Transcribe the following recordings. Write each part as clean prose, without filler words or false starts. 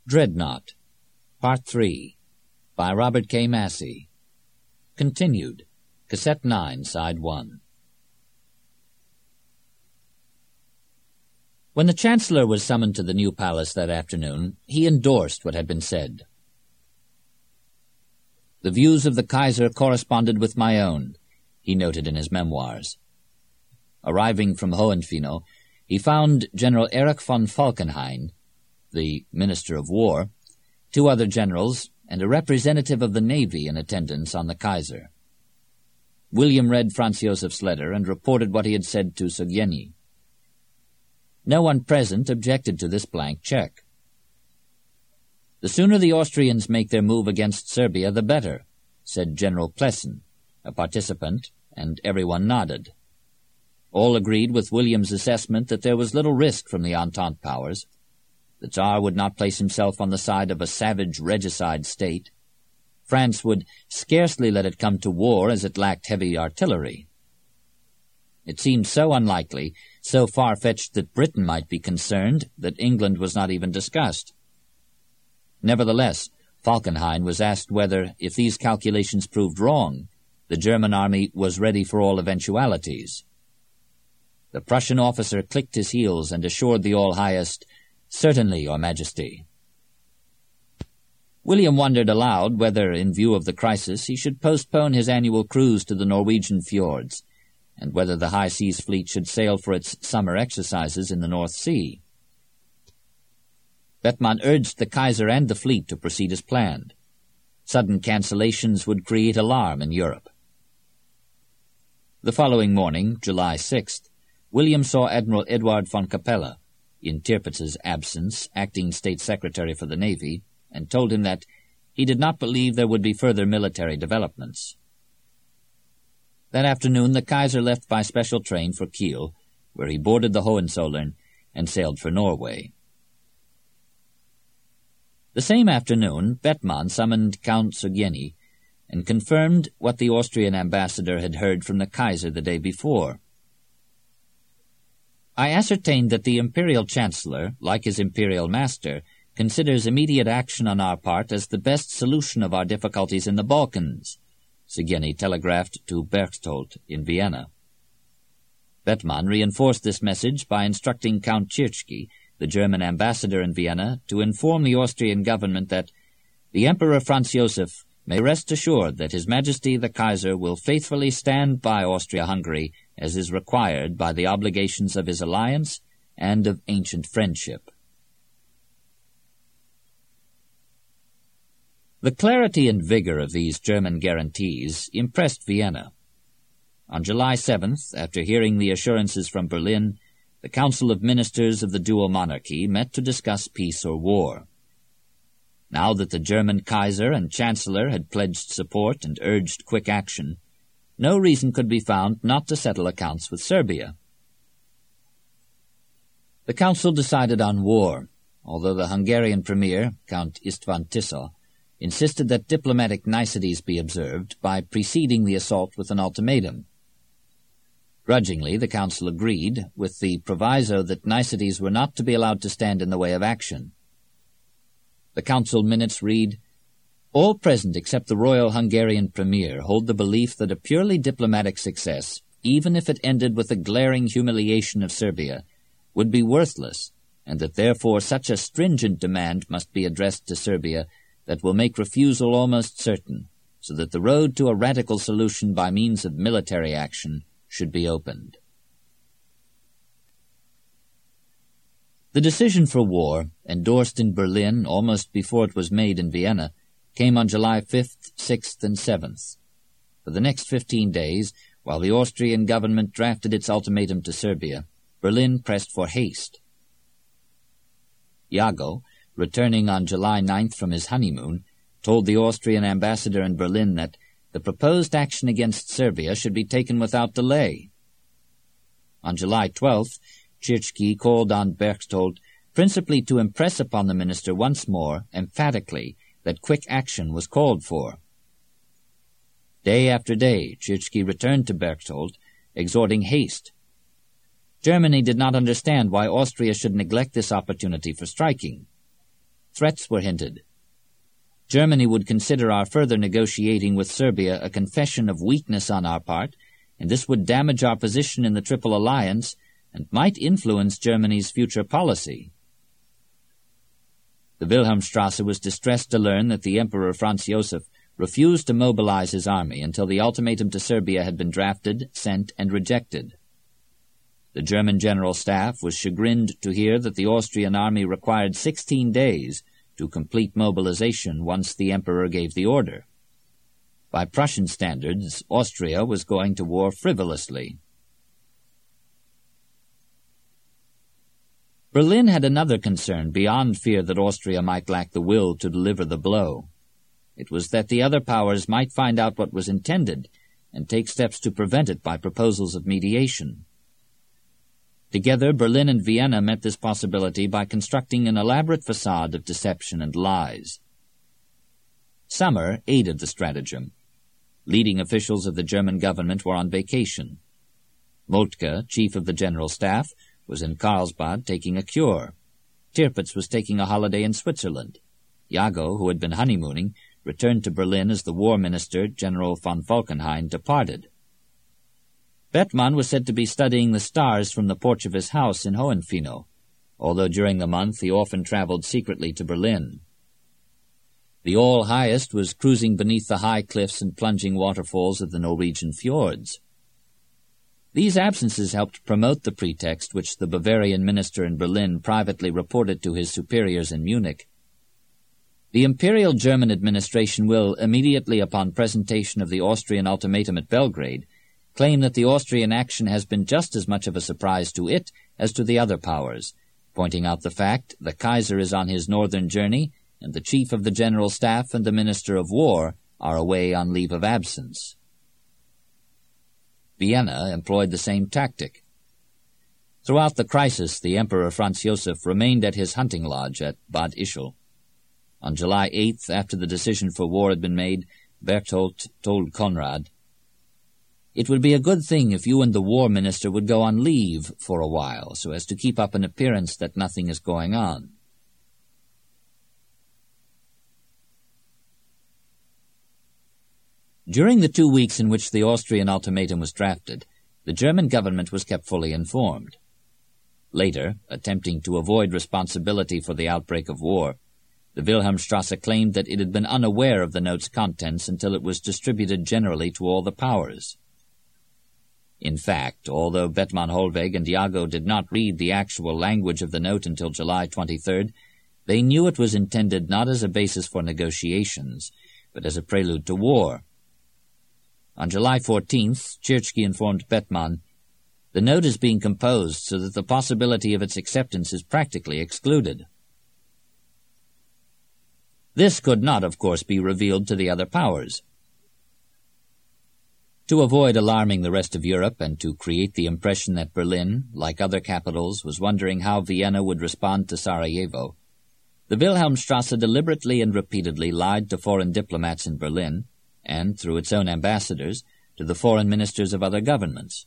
Dreadnought, Part 3, by Robert K. Massey. Continued, Cassette 9, Side 1. When the Chancellor was summoned to the New Palace that afternoon, he endorsed what had been said. The views of the Kaiser corresponded with my own, he noted in his memoirs. Arriving from Hohenfino, he found General Erich von Falkenhayn, the Minister of War, 2 other generals, and a representative of the Navy in attendance on the Kaiser. William read Franz Josef's letter and reported what he had said to Sugieny. No one present objected to this blank check. The sooner the Austrians make their move against Serbia, the better, said General Plessen, a participant, and everyone nodded. All agreed with William's assessment that there was little risk from the Entente powers. The Tsar would not place himself on the side of a savage regicide state. France would scarcely let it come to war as it lacked heavy artillery. It seemed so unlikely, so far-fetched that Britain might be concerned, that England was not even discussed. Nevertheless, Falkenhayn was asked whether, if these calculations proved wrong, the German army was ready for all eventualities. The Prussian officer clicked his heels and assured the All-Highest, "Certainly, Your Majesty." William wondered aloud whether, in view of the crisis, he should postpone his annual cruise to the Norwegian fjords, and whether the High Seas Fleet should sail for its summer exercises in the North Sea. Bethmann urged the Kaiser and the fleet to proceed as planned. Sudden cancellations would create alarm in Europe. The following morning, July 6th, William saw Admiral Eduard von Capella, in Tirpitz's absence, acting State Secretary for the Navy, and told him that he did not believe there would be further military developments. That afternoon the Kaiser left by special train for Kiel, where he boarded the Hohenzollern and sailed for Norway. The same afternoon, Bethmann summoned Count Sugieny and confirmed what the Austrian ambassador had heard from the Kaiser the day before. I ascertained that the Imperial Chancellor, like his Imperial Master, considers immediate action on our part as the best solution of our difficulties in the Balkans, Sugieny telegraphed to Berchtold in Vienna. Bethmann reinforced this message by instructing Count Tschirschky, the German ambassador in Vienna, to inform the Austrian government that the Emperor Franz Josef may rest assured that His Majesty the Kaiser will faithfully stand by Austria-Hungary as is required by the obligations of his alliance and of ancient friendship. The clarity and vigor of these German guarantees impressed Vienna. On July 7th, after hearing the assurances from Berlin, the Council of Ministers of the dual monarchy met to discuss peace or war. Now that the German Kaiser and Chancellor had pledged support and urged quick action, no reason could be found not to settle accounts with Serbia. The Council decided on war, although the Hungarian Premier, Count István Tisza, insisted that diplomatic niceties be observed by preceding the assault with an ultimatum. Grudgingly, the Council agreed, with the proviso that niceties were not to be allowed to stand in the way of action. The Council minutes read, "All present except the Royal Hungarian Premier hold the belief that a purely diplomatic success, even if it ended with the glaring humiliation of Serbia, would be worthless, and that therefore such a stringent demand must be addressed to Serbia that will make refusal almost certain, so that the road to a radical solution by means of military action should be opened." The decision for war, endorsed in Berlin almost before it was made in Vienna, came on July 5th, 6th, and 7th. For the next 15 days, while the Austrian government drafted its ultimatum to Serbia, Berlin pressed for haste. Jago, returning on July 9th from his honeymoon, told the Austrian ambassador in Berlin that the proposed action against Serbia should be taken without delay. On July 12th, Tschirschky called on Berchtold principally to impress upon the minister once more, emphatically, that quick action was called for. Day after day, Tschirschky returned to Berchtold, exhorting haste. Germany did not understand why Austria should neglect this opportunity for striking. threats were hinted. Germany would consider our further negotiating with Serbia a confession of weakness on our part, and this would damage our position in the Triple Alliance and might influence Germany's future policy. The Wilhelmstrasse was distressed to learn that the Emperor Franz Joseph refused to mobilize his army until the ultimatum to Serbia had been drafted, sent, and rejected. The German General Staff was chagrined to hear that the Austrian army required 16 days to complete mobilization once the Emperor gave the order. By Prussian standards, Austria was going to war frivolously. Berlin had another concern beyond fear that Austria might lack the will to deliver the blow. It was that the other powers might find out what was intended and take steps to prevent it by proposals of mediation. Together, Berlin and Vienna met this possibility by constructing an elaborate facade of deception and lies. Summer aided the stratagem. Leading officials of the German government were on vacation. Moltke, chief of the General Staff, was in Carlsbad taking a cure. Tirpitz was taking a holiday in Switzerland. Jago, who had been honeymooning, returned to Berlin as the war minister, General von Falkenhayn, departed. Bethmann was said to be studying the stars from the porch of his house in Hohenfino, although during the month he often traveled secretly to Berlin. The All-Highest was cruising beneath the high cliffs and plunging waterfalls of the Norwegian fjords. These absences helped promote the pretext which the Bavarian minister in Berlin privately reported to his superiors in Munich. The Imperial German administration will, immediately upon presentation of the Austrian ultimatum at Belgrade, claim that the Austrian action has been just as much of a surprise to it as to the other powers, pointing out the fact the Kaiser is on his northern journey and the Chief of the General Staff and the Minister of War are away on leave of absence. Vienna employed the same tactic. Throughout the crisis, the Emperor Franz Joseph remained at his hunting lodge at Bad Ischl. On July 8th, after the decision for war had been made, Berthold told Conrad, "It would be a good thing if you and the war minister would go on leave for a while, so as to keep up an appearance that nothing is going on." During the 2 weeks in which the Austrian ultimatum was drafted, the German government was kept fully informed. Later, attempting to avoid responsibility for the outbreak of war, the Wilhelmstrasse claimed that it had been unaware of the note's contents until it was distributed generally to all the powers. In fact, although Bethmann Hollweg and Jago did not read the actual language of the note until July 23rd, they knew it was intended not as a basis for negotiations, but as a prelude to war. On July 14th, Tchirchky informed Bethmann, "The note is being composed so that the possibility of its acceptance is practically excluded." This could not, of course, be revealed to the other powers. To avoid alarming the rest of Europe and to create the impression that Berlin, like other capitals, was wondering how Vienna would respond to Sarajevo, the Wilhelmstrasse deliberately and repeatedly lied to foreign diplomats in Berlin, and, through its own ambassadors, to the foreign ministers of other governments.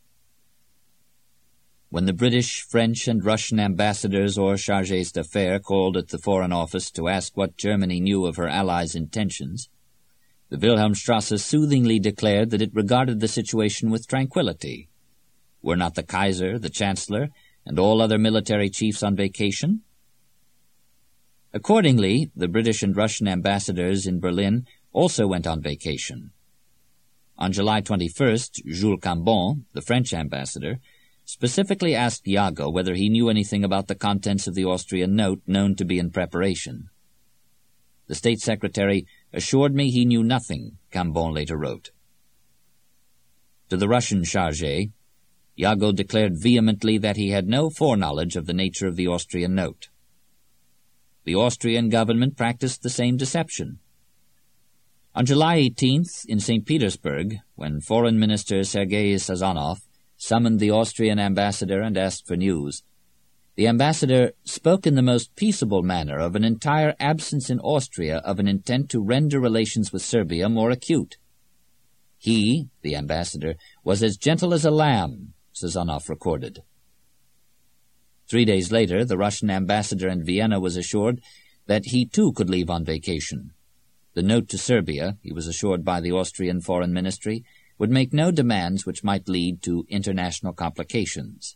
When the British, French, and Russian ambassadors or chargés d'affaires called at the Foreign Office to ask what Germany knew of her allies' intentions, the Wilhelmstrasse soothingly declared that it regarded the situation with tranquility. Were not the Kaiser, the Chancellor, and all other military chiefs on vacation? Accordingly, the British and Russian ambassadors in Berlin also went on vacation. On July 21st, Jules Cambon, the French ambassador, specifically asked Jago whether he knew anything about the contents of the Austrian note known to be in preparation. "The State Secretary assured me he knew nothing," Cambon later wrote. To the Russian chargé, Jago declared vehemently that he had no foreknowledge of the nature of the Austrian note. The Austrian government practiced the same deception. On July 18th, in St. Petersburg, when Foreign Minister Sergei Sazonov summoned the Austrian ambassador and asked for news, the ambassador spoke in the most peaceable manner of an entire absence in Austria of an intent to render relations with Serbia more acute. He, the ambassador, was as gentle as a lamb, Sazonov recorded. 3 days later, the Russian ambassador in Vienna was assured that he too could leave on vacation. The note to Serbia, he was assured by the Austrian Foreign Ministry, would make no demands which might lead to international complications.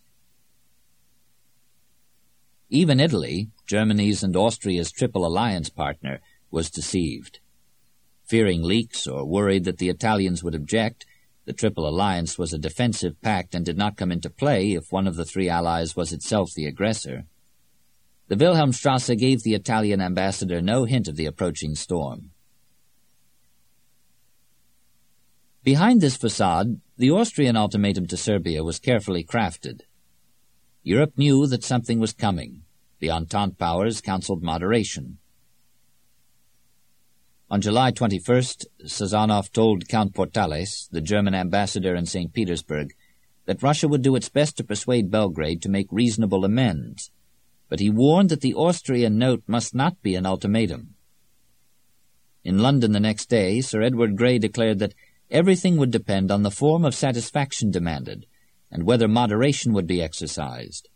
Even Italy, Germany's and Austria's triple alliance partner, was deceived. Fearing leaks or worried that the Italians would object, the Triple Alliance was a defensive pact and did not come into play if one of the three allies was itself the aggressor. The Wilhelmstrasse gave the Italian ambassador no hint of the approaching storm. Behind this facade, the Austrian ultimatum to Serbia was carefully crafted. Europe knew that something was coming. The Entente powers counseled moderation. On July 21st, Sazonov told Count Portales, the German ambassador in St. Petersburg, that Russia would do its best to persuade Belgrade to make reasonable amends, but he warned that the Austrian note must not be an ultimatum. In London the next day, Sir Edward Grey declared that everything would depend on the form of satisfaction demanded and whether moderation would be exercised.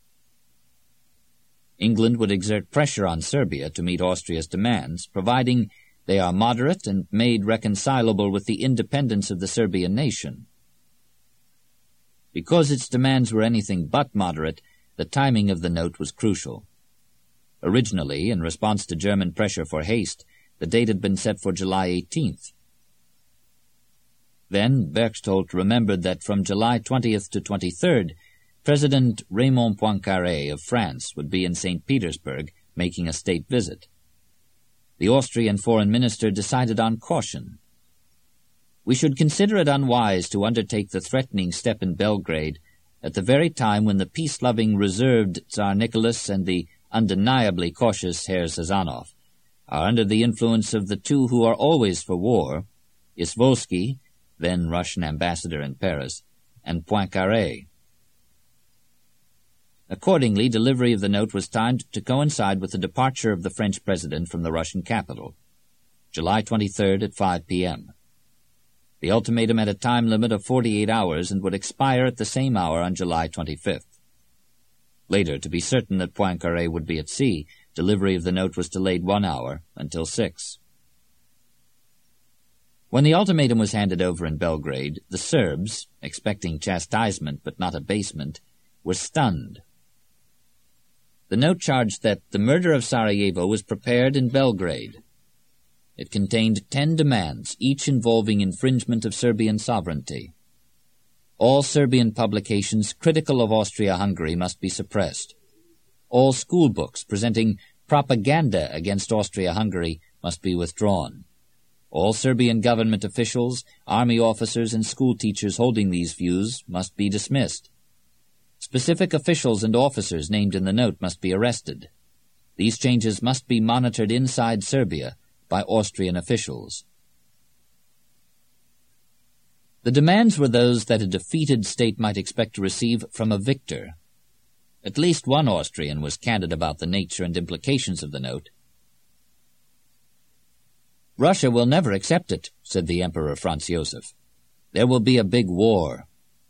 England would exert pressure on Serbia to meet Austria's demands, providing they are moderate and made reconcilable with the independence of the Serbian nation. Because its demands were anything but moderate, the timing of the note was crucial. Originally, in response to German pressure for haste, the date had been set for July 18th. Then Berchtold remembered that from July 20th to 23rd, President Raymond Poincaré of France would be in St. Petersburg making a state visit. The Austrian foreign minister decided on caution. We should consider it unwise to undertake the threatening step in Belgrade at the very time when the peace-loving, reserved Tsar Nicholas and the undeniably cautious Herr Sazonov are under the influence of the two who are always for war, Izvolsky, then Russian ambassador in Paris, and Poincaré. Accordingly, delivery of the note was timed to coincide with the departure of the French president from the Russian capital, July 23rd at 5 p.m. The ultimatum had a time limit of 48 hours and would expire at the same hour on July 25th. Later, to be certain that Poincaré would be at sea, delivery of the note was delayed 1 hour until 6. When the ultimatum was handed over in Belgrade, the Serbs, expecting chastisement but not abasement, were stunned. The note charged that the murder of Sarajevo was prepared in Belgrade. It contained 10 demands, each involving infringement of Serbian sovereignty. All Serbian publications critical of Austria-Hungary must be suppressed. All school books presenting propaganda against Austria-Hungary must be withdrawn. All Serbian government officials, army officers, and school teachers holding these views must be dismissed. Specific officials and officers named in the note must be arrested. These changes must be monitored inside Serbia by Austrian officials. The demands were those that a defeated state might expect to receive from a victor. At least one Austrian was candid about the nature and implications of the note. "Russia will never accept it," said the Emperor Franz Joseph. "There will be a big war."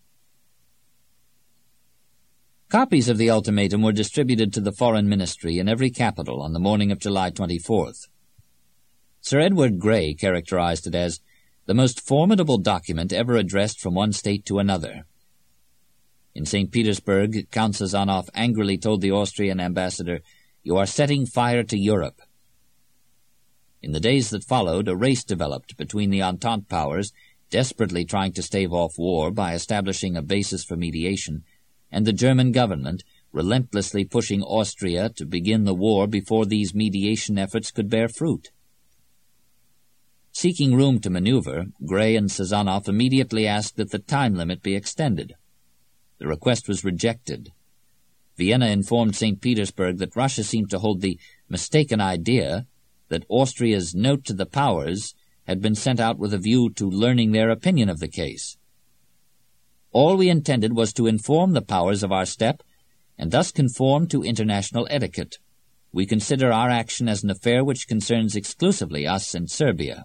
Copies of the ultimatum were distributed to the Foreign Ministry in every capital on the morning of July 24th. Sir Edward Grey characterized it as the most formidable document ever addressed from one state to another. In St. Petersburg, Count Sazonov angrily told the Austrian ambassador, "You are setting fire to Europe." In the days that followed, a race developed between the Entente powers, desperately trying to stave off war by establishing a basis for mediation, and the German government, relentlessly pushing Austria to begin the war before these mediation efforts could bear fruit. Seeking room to maneuver, Grey and Sazonov immediately asked that the time limit be extended. The request was rejected. Vienna informed St. Petersburg that Russia seemed to hold the mistaken idea that Austria's note to the powers had been sent out with a view to learning their opinion of the case. All we intended was to inform the powers of our step and thus conform to international etiquette. We consider our action as an affair which concerns exclusively us and Serbia.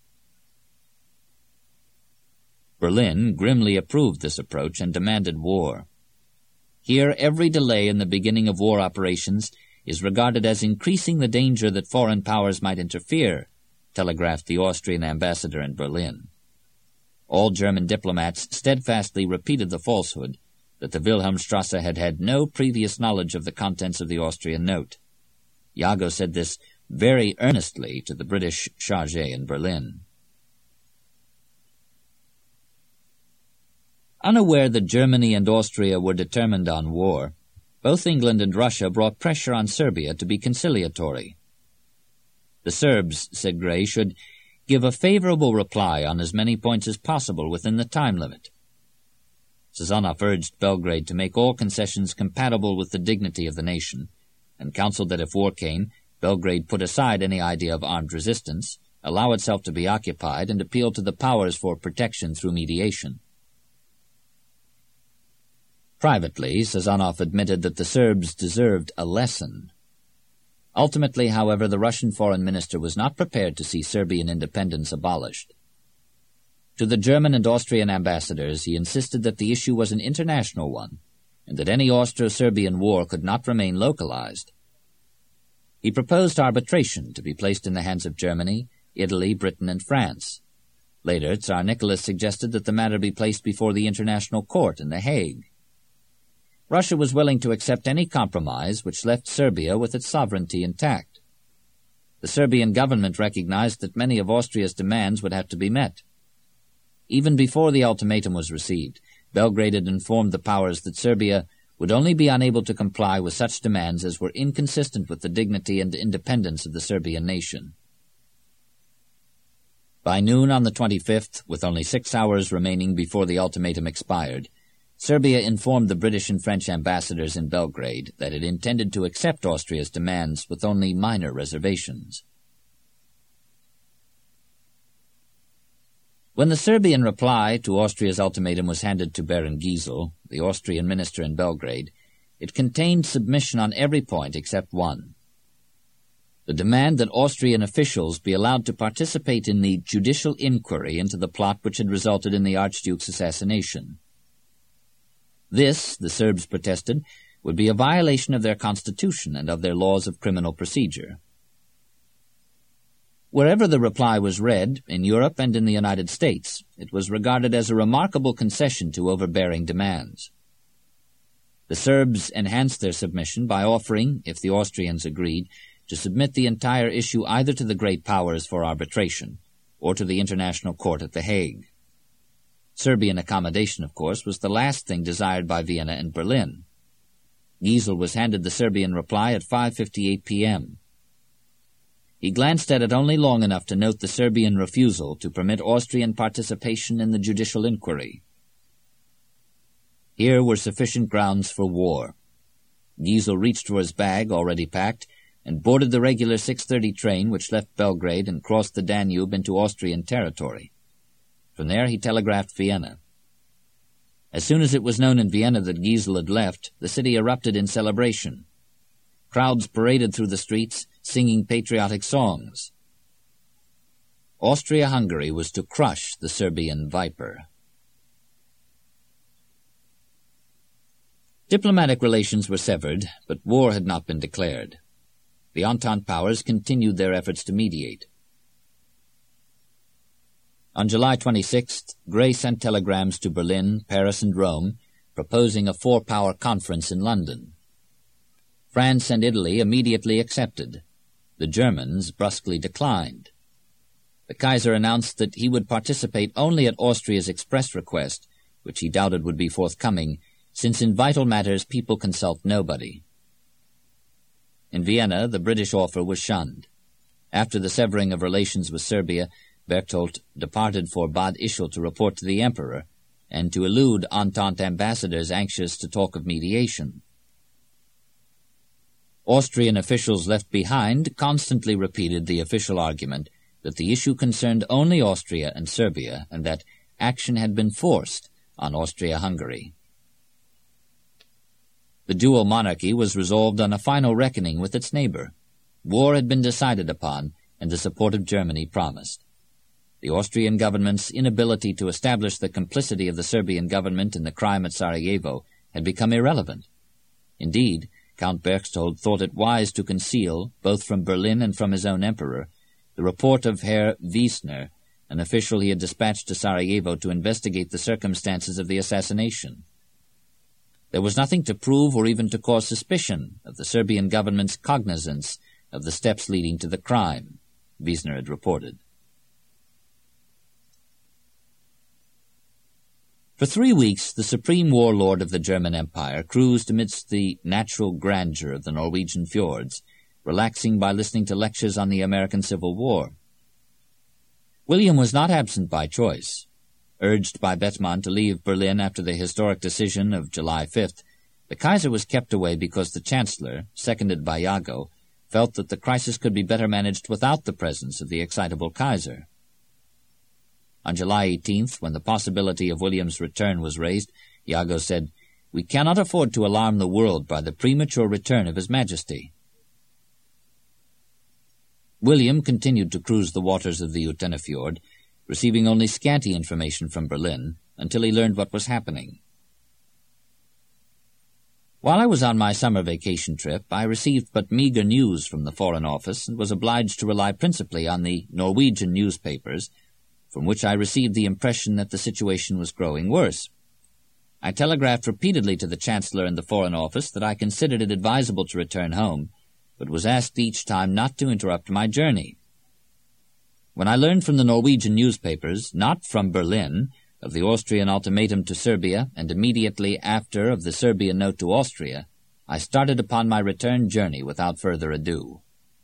Berlin grimly approved this approach and demanded war. Here every delay in the beginning of war operations is regarded as increasing the danger that foreign powers might interfere, telegraphed the Austrian ambassador in Berlin. All German diplomats steadfastly repeated the falsehood that the Wilhelmstrasse had had no previous knowledge of the contents of the Austrian note. Jago said this very earnestly to the British chargé in Berlin. Unaware that Germany and Austria were determined on war, both England and Russia brought pressure on Serbia to be conciliatory. The Serbs, said Gray, should give a favorable reply on as many points as possible within the time limit. Sazonov urged Belgrade to make all concessions compatible with the dignity of the nation, and counseled that if war came, Belgrade put aside any idea of armed resistance, allow itself to be occupied, and appeal to the powers for protection through mediation. Privately, Sazonov admitted that the Serbs deserved a lesson. Ultimately, however, the Russian foreign minister was not prepared to see Serbian independence abolished. To the German and Austrian ambassadors, he insisted that the issue was an international one, and that any Austro-Serbian war could not remain localized. He proposed arbitration to be placed in the hands of Germany, Italy, Britain, and France. Later, Tsar Nicholas suggested that the matter be placed before the International Court in The Hague. Russia was willing to accept any compromise which left Serbia with its sovereignty intact. The Serbian government recognized that many of Austria's demands would have to be met. Even before the ultimatum was received, Belgrade had informed the powers that Serbia would only be unable to comply with such demands as were inconsistent with the dignity and independence of the Serbian nation. By noon on the 25th, with only 6 hours remaining before the ultimatum expired, Serbia informed the British and French ambassadors in Belgrade that it intended to accept Austria's demands with only minor reservations. When the Serbian reply to Austria's ultimatum was handed to Baron Giesel, the Austrian minister in Belgrade, it contained submission on every point except one: the demand that Austrian officials be allowed to participate in the judicial inquiry into the plot which had resulted in the Archduke's assassination. This, the Serbs protested, would be a violation of their constitution and of their laws of criminal procedure. Wherever the reply was read, in Europe and in the United States, it was regarded as a remarkable concession to overbearing demands. The Serbs enhanced their submission by offering, if the Austrians agreed, to submit the entire issue either to the great powers for arbitration or to the International Court at The Hague. Serbian accommodation, of course, was the last thing desired by Vienna and Berlin. Giesel was handed the Serbian reply at 5:58 p.m. He glanced at it only long enough to note the Serbian refusal to permit Austrian participation in the judicial inquiry. Here were sufficient grounds for war. Giesel reached for his bag, already packed, and boarded the regular 6:30 train which left Belgrade and crossed the Danube into Austrian territory. From there he telegraphed Vienna. As soon as it was known in Vienna that Giesel had left, the city erupted in celebration. Crowds paraded through the streets, singing patriotic songs. Austria-Hungary was to crush the Serbian viper. Diplomatic relations were severed, but war had not been declared. The Entente powers continued their efforts to mediate. On July 26th, Gray sent telegrams to Berlin, Paris, and Rome, proposing a four-power conference in London. France and Italy immediately accepted. The Germans brusquely declined. The Kaiser announced that he would participate only at Austria's express request, which he doubted would be forthcoming, since in vital matters people consult nobody. In Vienna, the British offer was shunned. After the severing of relations with Serbia, Berchtold departed for Bad Ischl to report to the Emperor, and to elude Entente ambassadors anxious to talk of mediation. Austrian officials left behind constantly repeated the official argument that the issue concerned only Austria and Serbia, and that action had been forced on Austria-Hungary. The dual monarchy was resolved on a final reckoning with its neighbor. War had been decided upon, and the support of Germany promised. The Austrian government's inability to establish the complicity of the Serbian government in the crime at Sarajevo had become irrelevant. Indeed, Count Berchtold thought it wise to conceal, both from Berlin and from his own emperor, the report of Herr Wiesner, an official he had dispatched to Sarajevo to investigate the circumstances of the assassination. There was nothing to prove or even to cause suspicion of the Serbian government's cognizance of the steps leading to the crime, Wiesner had reported. For 3 weeks, the supreme warlord of the German Empire cruised amidst the natural grandeur of the Norwegian fjords, relaxing by listening to lectures on the American Civil War. William was not absent by choice. Urged by Bethmann to leave Berlin after the historic decision of July 5th, the Kaiser was kept away because the Chancellor, seconded by Jago, felt that the crisis could be better managed without the presence of the excitable Kaiser. On July 18th, when the possibility of William's return was raised, Jago said, "We cannot afford to alarm the world by the premature return of His Majesty." William continued to cruise the waters of the Utenafjord, receiving only scanty information from Berlin, until he learned what was happening. While I was on my summer vacation trip, I received but meager news from the Foreign Office and was obliged to rely principally on the Norwegian newspapers, from which I received the impression that the situation was growing worse. I telegraphed repeatedly to the Chancellor and the Foreign Office that I considered it advisable to return home, but was asked each time not to interrupt my journey. When I learned from the Norwegian newspapers, not from Berlin, of the Austrian ultimatum to Serbia, and immediately after of the Serbian note to Austria, I started upon my return journey without further ado.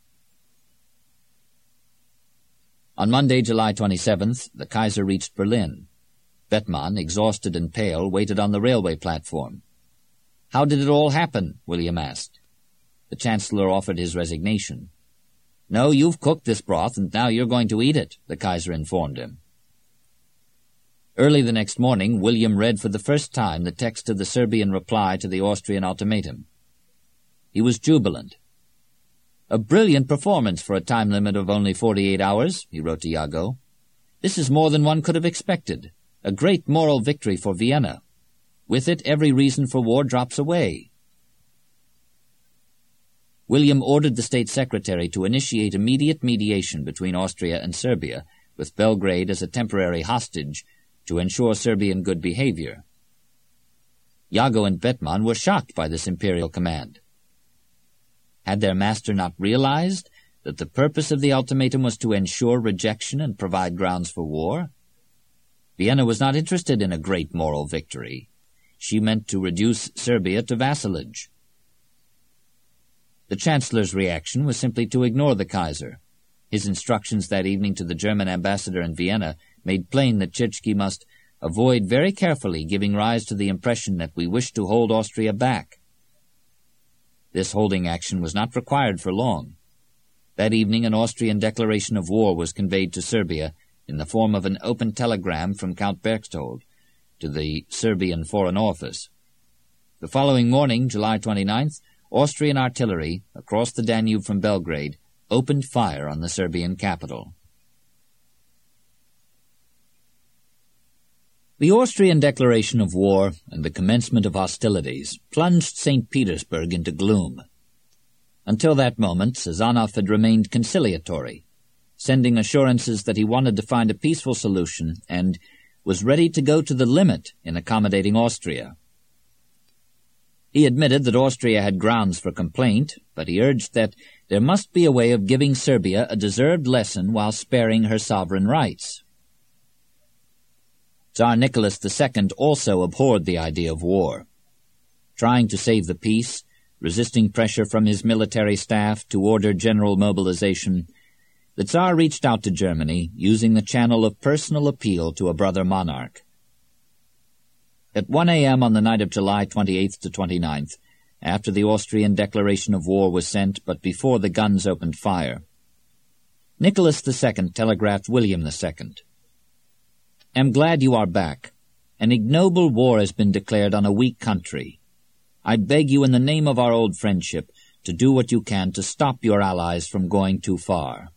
On Monday, July 27th, the Kaiser reached Berlin. Bethmann, exhausted and pale, waited on the railway platform. "How did it all happen?" William asked. The Chancellor offered his resignation. "No, you've cooked this broth, and now you're going to eat it," the Kaiser informed him. Early the next morning, William read for the first time the text of the Serbian reply to the Austrian ultimatum. He was jubilant. "A brilliant performance for a time limit of only 48 hours, he wrote to Jago. "This is more than one could have expected. A great moral victory for Vienna. With it, every reason for war drops away." William ordered the State Secretary to initiate immediate mediation between Austria and Serbia, with Belgrade as a temporary hostage, to ensure Serbian good behavior. Jago and Bethmann were shocked by this imperial command. Had their master not realized that the purpose of the ultimatum was to ensure rejection and provide grounds for war? Vienna was not interested in a great moral victory. She meant to reduce Serbia to vassalage. The Chancellor's reaction was simply to ignore the Kaiser. His instructions that evening to the German ambassador in Vienna made plain that Chirchki must avoid very carefully giving rise to the impression that we wished to hold Austria back. This holding action was not required for long. That evening an Austrian declaration of war was conveyed to Serbia in the form of an open telegram from Count Berchtold to the Serbian Foreign Office. The following morning, July 29th, Austrian artillery, across the Danube from Belgrade, opened fire on the Serbian capital. The Austrian declaration of war and the commencement of hostilities plunged St. Petersburg into gloom. Until that moment, Sazonov had remained conciliatory, sending assurances that he wanted to find a peaceful solution and was ready to go to the limit in accommodating Austria. He admitted that Austria had grounds for complaint, but he urged that there must be a way of giving Serbia a deserved lesson while sparing her sovereign rights. Tsar Nicholas II also abhorred the idea of war. Trying to save the peace, resisting pressure from his military staff to order general mobilization, the Tsar reached out to Germany, using the channel of personal appeal to a brother monarch. At 1 a.m. on the night of July 28th to 29th, after the Austrian declaration of war was sent but before the guns opened fire, Nicholas II telegraphed William II. "Am glad you are back. An ignoble war has been declared on a weak country. I beg you in the name of our old friendship to do what you can to stop your allies from going too far."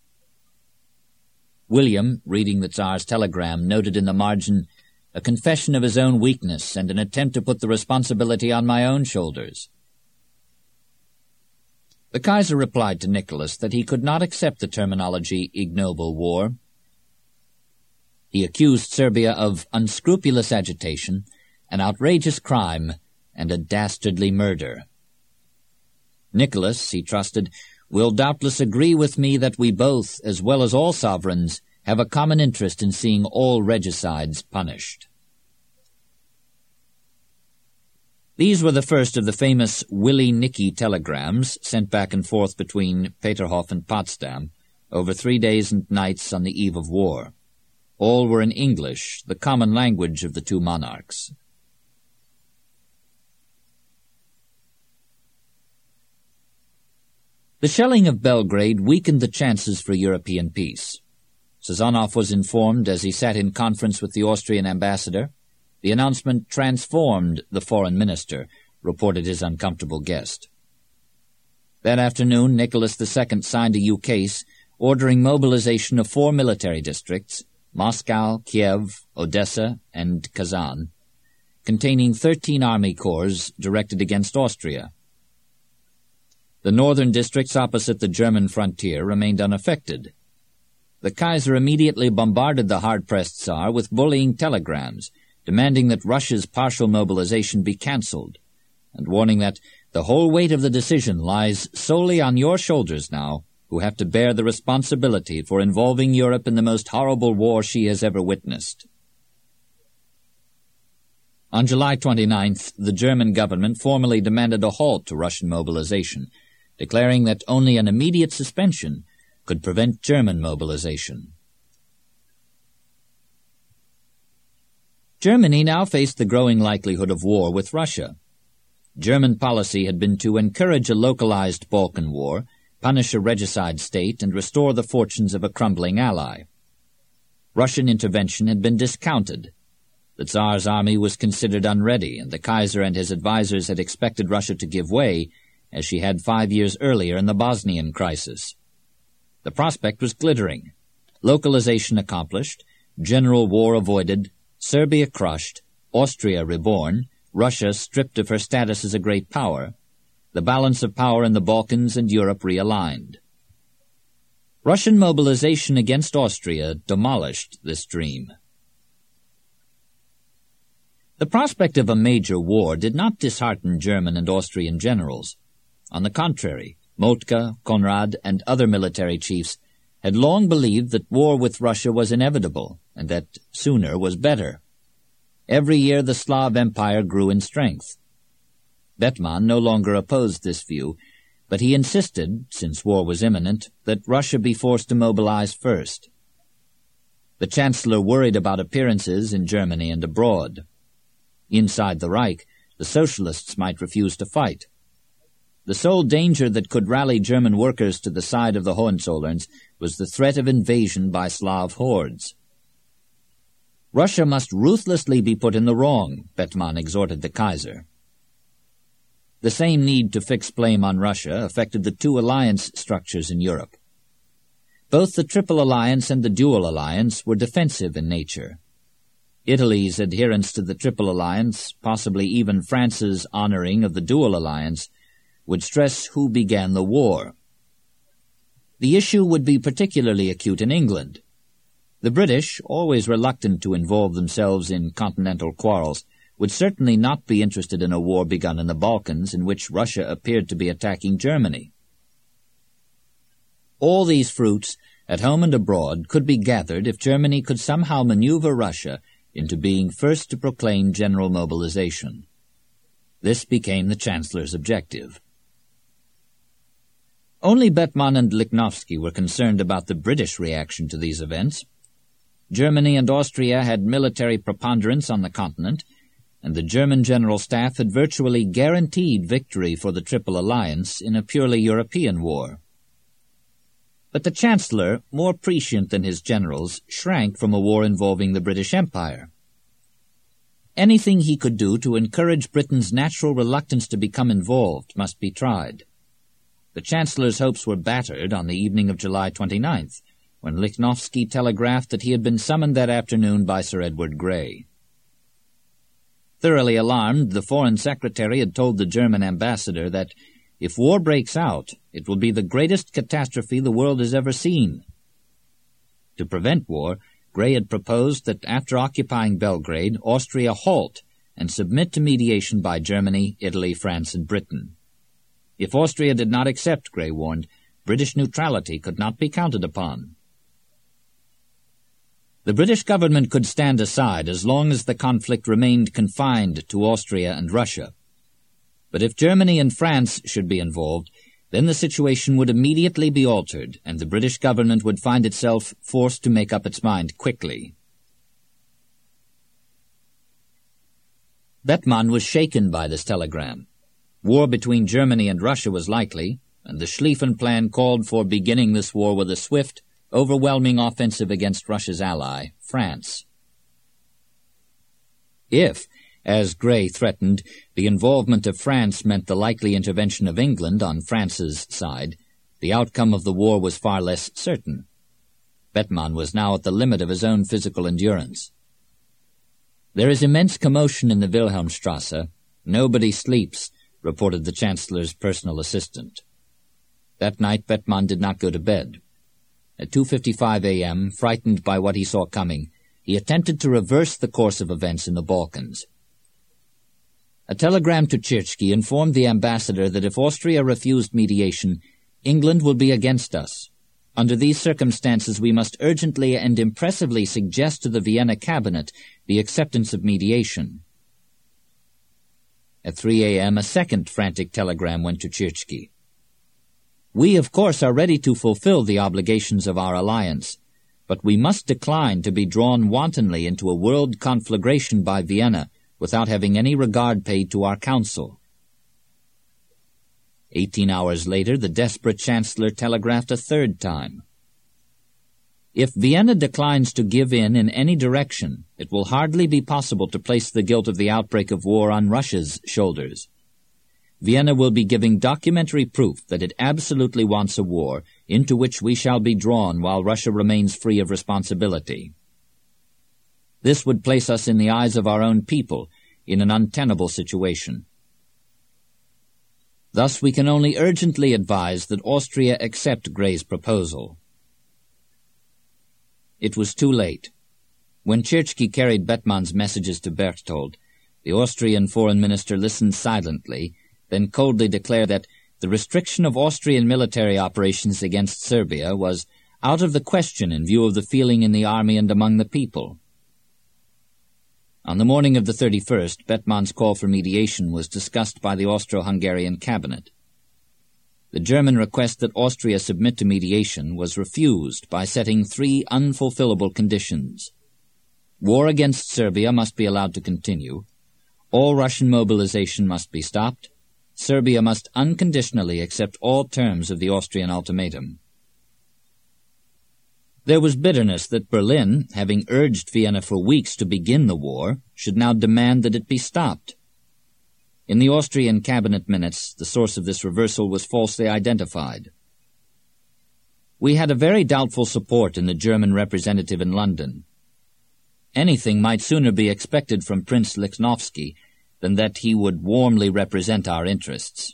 William, reading the Tsar's telegram, noted in the margin, "A confession of his own weakness and an attempt to put the responsibility on my own shoulders." The Kaiser replied to Nicholas that he could not accept the terminology ignoble war. He accused Serbia of unscrupulous agitation, an outrageous crime, and a dastardly murder. Nicholas, he trusted, will doubtless agree with me that we both, as well as all sovereigns, have a common interest in seeing all regicides punished. These were the first of the famous Willy-Nicky telegrams sent back and forth between Peterhof and Potsdam over 3 days and nights on the eve of war. All were in English, the common language of the two monarchs. The shelling of Belgrade weakened the chances for European peace. Sazonov was informed as he sat in conference with the Austrian ambassador. The announcement transformed the foreign minister, reported his uncomfortable guest. That afternoon, Nicholas II signed a ukase ordering mobilization of 4 military districts, Moscow, Kiev, Odessa, and Kazan, containing 13 army corps directed against Austria. The northern districts opposite the German frontier remained unaffected. The Kaiser immediately bombarded the hard-pressed Tsar with bullying telegrams, demanding that Russia's partial mobilization be cancelled, and warning that the whole weight of the decision lies solely on your shoulders now, who have to bear the responsibility for involving Europe in the most horrible war she has ever witnessed. On July 29th, the German government formally demanded a halt to Russian mobilization, declaring that only an immediate suspension could prevent German mobilization. Germany now faced the growing likelihood of war with Russia. German policy had been to encourage a localized Balkan war, punish a regicide state, and restore the fortunes of a crumbling ally. Russian intervention had been discounted. The Tsar's army was considered unready, and the Kaiser and his advisers had expected Russia to give way, as she had 5 years earlier in the Bosnian crisis. The prospect was glittering. Localization accomplished, general war avoided, Serbia crushed, Austria reborn, Russia stripped of her status as a great power, the balance of power in the Balkans and Europe realigned. Russian mobilization against Austria demolished this dream. The prospect of a major war did not dishearten German and Austrian generals. On the contrary, Moltke, Konrad, and other military chiefs had long believed that war with Russia was inevitable, and that sooner was better. Every year the Slav Empire grew in strength. Bethmann no longer opposed this view, but he insisted, since war was imminent, that Russia be forced to mobilize first. The Chancellor worried about appearances in Germany and abroad. Inside the Reich, the Socialists might refuse to fight. The sole danger that could rally German workers to the side of the Hohenzollerns was the threat of invasion by Slav hordes. Russia must ruthlessly be put in the wrong, Bethmann exhorted the Kaiser. The same need to fix blame on Russia affected the two alliance structures in Europe. Both the Triple Alliance and the Dual Alliance were defensive in nature. Italy's adherence to the Triple Alliance, possibly even France's honoring of the Dual Alliance, would stress who began the war. The issue would be particularly acute in England. The British, always reluctant to involve themselves in continental quarrels, would certainly not be interested in a war begun in the Balkans in which Russia appeared to be attacking Germany. All these fruits, at home and abroad, could be gathered if Germany could somehow maneuver Russia into being first to proclaim general mobilization. This became the Chancellor's objective. Only Bethmann and Lichnowsky were concerned about the British reaction to these events. Germany and Austria had military preponderance on the continent, and the German General Staff had virtually guaranteed victory for the Triple Alliance in a purely European war. But the Chancellor, more prescient than his generals, shrank from a war involving the British Empire. Anything he could do to encourage Britain's natural reluctance to become involved must be tried. The Chancellor's hopes were battered on the evening of July 29th, when Lichnowsky telegraphed that he had been summoned that afternoon by Sir Edward Grey. Thoroughly alarmed, the Foreign Secretary had told the German ambassador that If war breaks out, it will be the greatest catastrophe the world has ever seen. To prevent war, Gray had proposed that after occupying Belgrade, Austria halt and submit to mediation by Germany, Italy, France, and Britain. If Austria did not accept, Gray warned, British neutrality could not be counted upon. The British government could stand aside as long as the conflict remained confined to Austria and Russia. But if Germany and France should be involved, then the situation would immediately be altered, and the British government would find itself forced to make up its mind quickly. Bethmann was shaken by this telegram. War between Germany and Russia was likely, and the Schlieffen Plan called for beginning this war with a swift, overwhelming offensive against Russia's ally, France. If, as Gray threatened, the involvement of France meant the likely intervention of England on France's side, the outcome of the war was far less certain. Bethmann was now at the limit of his own physical endurance. "There is immense commotion in the Wilhelmstrasse. Nobody sleeps," reported the Chancellor's personal assistant. That night Bethmann did not go to bed. At 2:55 a.m., frightened by what he saw coming, he attempted to reverse the course of events in the Balkans. A telegram to Chirchki informed the ambassador that if Austria refused mediation, England will be against us. Under these circumstances, we must urgently and impressively suggest to the Vienna cabinet the acceptance of mediation. At 3 a.m., a second frantic telegram went to Chirchki. "We, of course, are ready to fulfill the obligations of our alliance, but we must decline to be drawn wantonly into a world conflagration by Vienna without having any regard paid to our counsel." 18 hours later, the desperate Chancellor telegraphed a third time. "If Vienna declines to give in any direction, it will hardly be possible to place the guilt of the outbreak of war on Russia's shoulders. Vienna will be giving documentary proof that it absolutely wants a war into which we shall be drawn while Russia remains free of responsibility. This would place us in the eyes of our own people in an untenable situation. Thus we can only urgently advise that Austria accept Gray's proposal." It was too late. When Chirchki carried Bethmann's messages to Berchtold, the Austrian foreign minister listened silently, then coldly declared that the restriction of Austrian military operations against Serbia was out of the question in view of the feeling in the army and among the people. On the morning of the 31st, Bethmann's call for mediation was discussed by the Austro-Hungarian cabinet. The German request that Austria submit to mediation was refused by setting 3 unfulfillable conditions. War against Serbia must be allowed to continue, all Russian mobilization must be stopped, Serbia must unconditionally accept all terms of the Austrian ultimatum. There was bitterness that Berlin, having urged Vienna for weeks to begin the war, should now demand that it be stopped. In the Austrian cabinet minutes, the source of this reversal was falsely identified. "We had a very doubtful support in the German representative in London. Anything might sooner be expected from Prince Lichnowsky than that he would warmly represent our interests."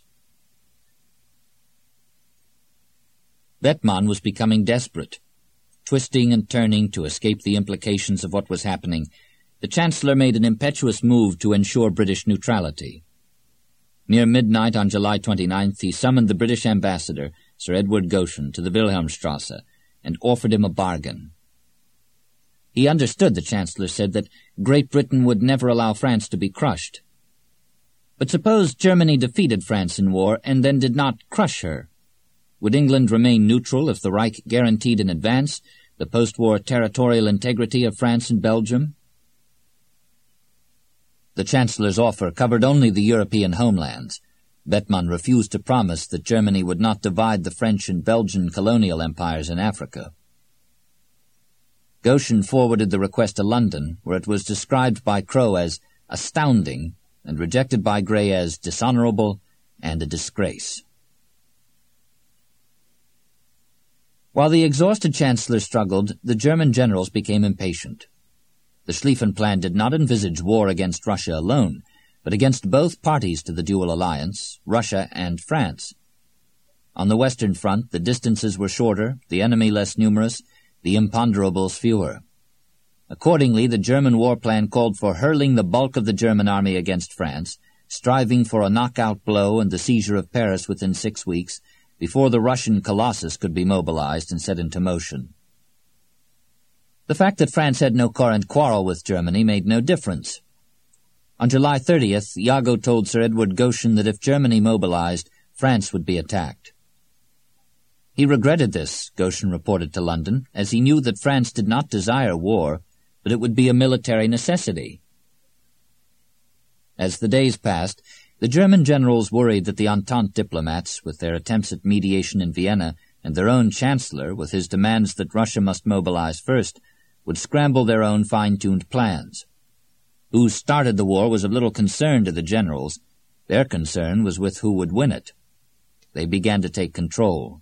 Bethmann was becoming desperate. Twisting and turning to escape the implications of what was happening, the Chancellor made an impetuous move to ensure British neutrality. Near midnight on July 29th, he summoned the British ambassador, Sir Edward Goschen, to the Wilhelmstrasse and offered him a bargain. He understood, the Chancellor said, that Great Britain would never allow France to be crushed. But suppose Germany defeated France in war and then did not crush her? Would England remain neutral if the Reich guaranteed in advance the post-war territorial integrity of France and Belgium? The Chancellor's offer covered only the European homelands. Bethmann refused to promise that Germany would not divide the French and Belgian colonial empires in Africa. Goschen forwarded the request to London, where it was described by Crowe as astounding and rejected by Gray as dishonorable and a disgrace. While the exhausted Chancellor struggled, the German generals became impatient. The Schlieffen Plan did not envisage war against Russia alone, but against both parties to the dual alliance, Russia and France. On the Western Front, the distances were shorter, the enemy less numerous, the imponderables fewer. Accordingly, the German war plan called for hurling the bulk of the German army against France, striving for a knockout blow and the seizure of Paris within 6 weeks, before the Russian colossus could be mobilized and set into motion. The fact that France had no current quarrel with Germany made no difference. On July 30th, Iago told Sir Edward Goschen that if Germany mobilized, France would be attacked. He regretted this, Goschen reported to London, as he knew that France did not desire war, but it would be a military necessity. As the days passed, the German generals worried that the Entente diplomats, with their attempts at mediation in Vienna, and their own chancellor, with his demands that Russia must mobilize first, would scramble their own fine-tuned plans. Who started the war was of little concern to the generals. Their concern was with who would win it. They began to take control.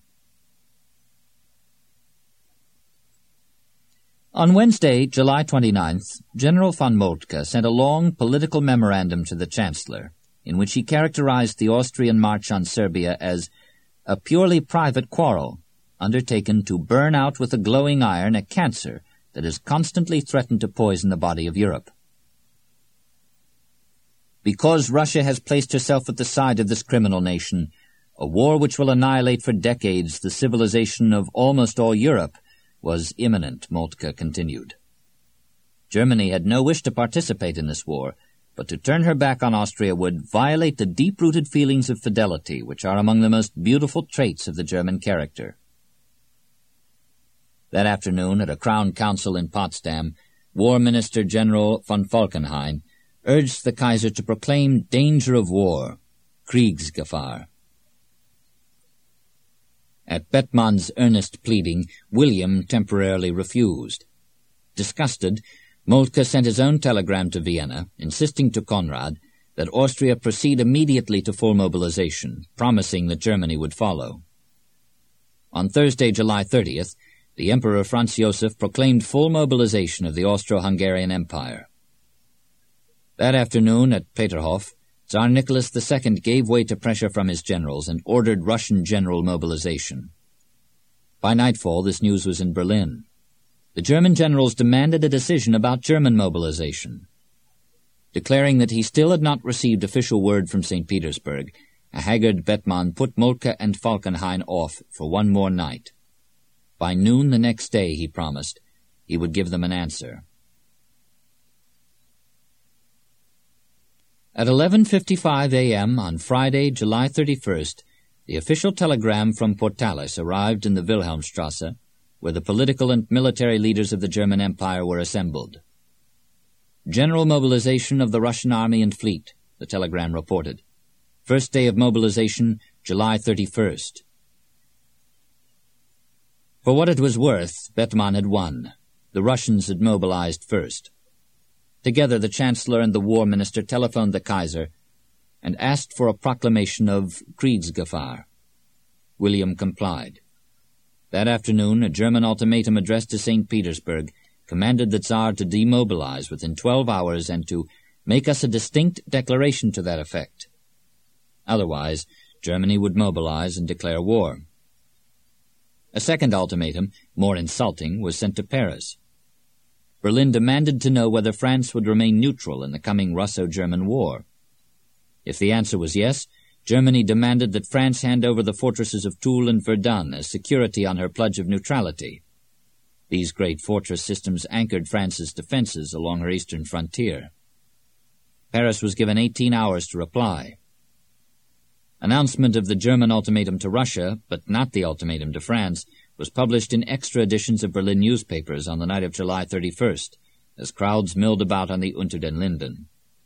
On Wednesday, July 29th, General von Moltke sent a long political memorandum to the Chancellor, in which he characterized the Austrian march on Serbia as a purely private quarrel, undertaken to burn out with a glowing iron a cancer that has constantly threatened to poison the body of Europe. Because Russia has placed herself at the side of this criminal nation, a war which will annihilate for decades the civilization of almost all Europe was imminent, Moltke continued. Germany had no wish to participate in this war, but to turn her back on Austria would violate the deep-rooted feelings of fidelity which are among the most beautiful traits of the German character. That afternoon, at a Crown Council in Potsdam, War Minister General von Falkenhayn urged the Kaiser to proclaim danger of war, Kriegsgefahr. At Bethmann's earnest pleading, William temporarily refused. Disgusted, Moltke sent his own telegram to Vienna, insisting to Conrad that Austria proceed immediately to full mobilization, promising that Germany would follow. On Thursday, July 30th, the Emperor Franz Joseph proclaimed full mobilization of the Austro-Hungarian Empire. That afternoon at Peterhof, Tsar Nicholas II gave way to pressure from his generals and ordered Russian general mobilization. By nightfall, this news was in Berlin. The German generals demanded a decision about German mobilization. Declaring that he still had not received official word from St. Petersburg, a haggard Bethmann put Moltke and Falkenhayn off for one more night. By noon the next day, he promised, he would give them an answer. At 11:55 a.m. on Friday, July 31st, the official telegram from Portales arrived in the Wilhelmstrasse, where the political and military leaders of the German Empire were assembled. General mobilization of the Russian army and fleet, the telegram reported. First day of mobilization, July 31st. For what it was worth, Bethmann had won. The Russians had mobilized first. Together, the Chancellor and the War Minister telephoned the Kaiser and asked for a proclamation of Kriegsgefahr. William complied. That afternoon, a German ultimatum addressed to St. Petersburg commanded the Tsar to demobilize within 12 hours and to make us a distinct declaration to that effect. Otherwise, Germany would mobilize and declare war. A second ultimatum, more insulting, was sent to Paris. Berlin demanded to know whether France would remain neutral in the coming Russo-German war. If the answer was yes, Germany demanded that France hand over the fortresses of Toul and Verdun as security on her pledge of neutrality. These great fortress systems anchored France's defenses along her eastern frontier. Paris was given 18 hours to reply. Announcement of the German ultimatum to Russia, but not the ultimatum to France, was published in extra editions of Berlin newspapers on the night of July 31st, as crowds milled about on the Unter den Linden.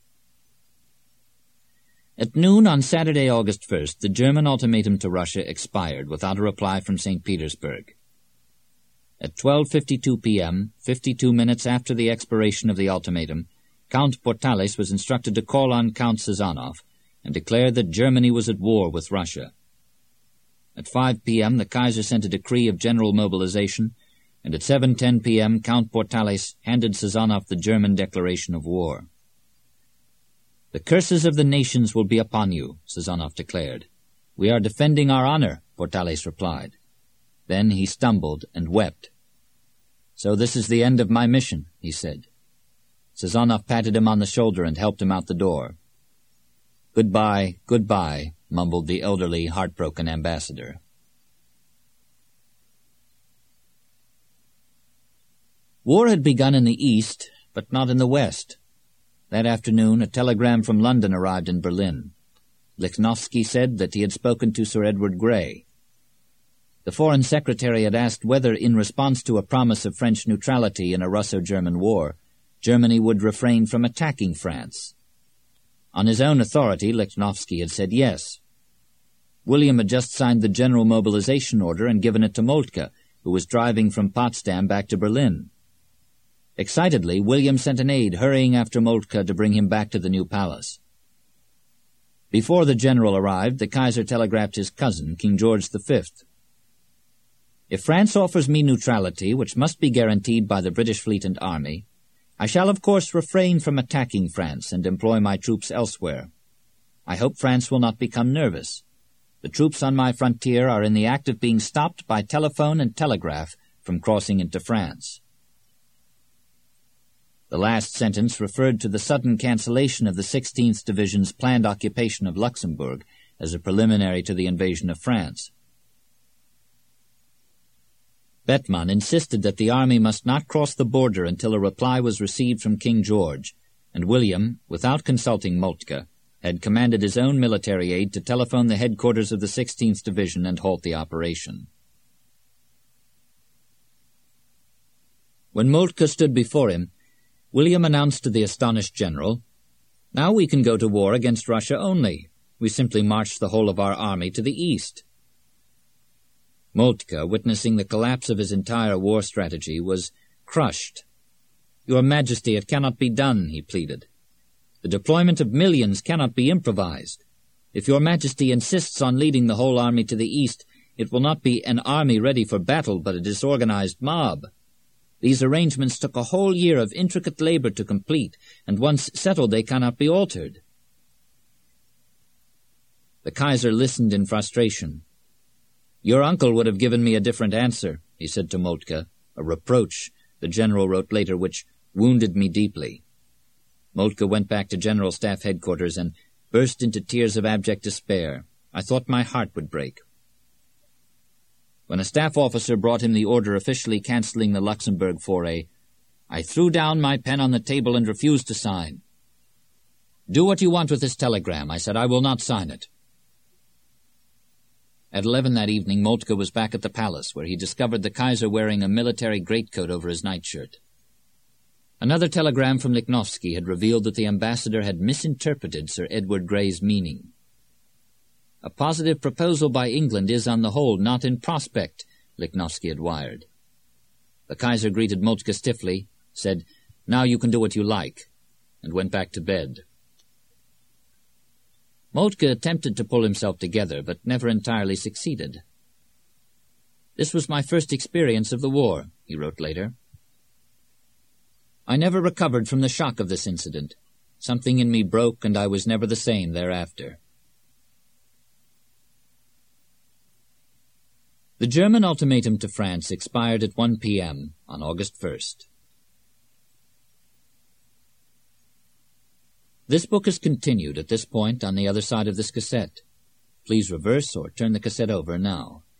At noon on Saturday, August 1st, the German ultimatum to Russia expired without a reply from St. Petersburg. At 12:52 p.m., 52 minutes after the expiration of the ultimatum, Count Portales was instructed to call on Count Sazonov and declare that Germany was at war with Russia. At 5 p.m., the Kaiser sent a decree of general mobilization, and at 7:10 p.m., Count Portales handed Sazonov the German declaration of war. "The curses of the nations will be upon you," Sazonov declared. "We are defending our honor," Portales replied. Then he stumbled and wept. "So this is the end of my mission," he said. Sazonov patted him on the shoulder and helped him out the door. "Goodbye, goodbye," mumbled the elderly, heartbroken ambassador. War had begun in the east, but not in the west. That afternoon, a telegram from London arrived in Berlin. Lichnowsky said that he had spoken to Sir Edward Grey. The Foreign Secretary had asked whether, in response to a promise of French neutrality in a Russo-German war, Germany would refrain from attacking France. On his own authority, Lichnowsky had said yes. William had just signed the general mobilization order and given it to Moltke, who was driving from Potsdam back to Berlin. Excitedly, William sent an aide hurrying after Moltke to bring him back to the new palace. Before the general arrived, the Kaiser telegraphed his cousin, King George V. "If France offers me neutrality, which must be guaranteed by the British fleet and army, I shall of course refrain from attacking France and employ my troops elsewhere. I hope France will not become nervous. The troops on my frontier are in the act of being stopped by telephone and telegraph from crossing into France." The last sentence referred to the sudden cancellation of the 16th Division's planned occupation of Luxembourg as a preliminary to the invasion of France. Bethmann insisted that the army must not cross the border until a reply was received from King George, and William, without consulting Moltke, had commanded his own military aide to telephone the headquarters of the 16th Division and halt the operation. When Moltke stood before him, William announced to the astonished general, "Now we can go to war against Russia only. We simply march the whole of our army to the east." Moltke, witnessing the collapse of his entire war strategy, was crushed. "Your Majesty, it cannot be done," he pleaded. "The deployment of millions cannot be improvised. If Your Majesty insists on leading the whole army to the east, it will not be an army ready for battle, but a disorganized mob. These arrangements took a whole year of intricate labor to complete, and once settled they cannot be altered." The Kaiser listened in frustration. "Your uncle would have given me a different answer," he said to Moltke, a reproach, the general wrote later, which wounded me deeply. Moltke went back to General Staff headquarters and burst into tears of abject despair. I thought my heart would break. When a staff officer brought him the order officially cancelling the Luxembourg foray, I threw down my pen on the table and refused to sign. "Do what you want with this telegram," I said. "I will not sign it." At 11 that evening, Moltke was back at the palace, where he discovered the Kaiser wearing a military greatcoat over his nightshirt. Another telegram from Lichnowsky had revealed that the ambassador had misinterpreted Sir Edward Grey's meaning. "A positive proposal by England is, on the whole, not in prospect," Lichnowsky had wired. The Kaiser greeted Moltke stiffly, said, "Now you can do what you like," and went back to bed. Moltke attempted to pull himself together, but never entirely succeeded. "This was my first experience of the war," he wrote later. "I never recovered from the shock of this incident. Something in me broke, and I was never the same thereafter." The German ultimatum to France expired at 1 p.m. on August 1st. This book is continued at this point on the other side of this cassette. Please reverse or turn the cassette over now.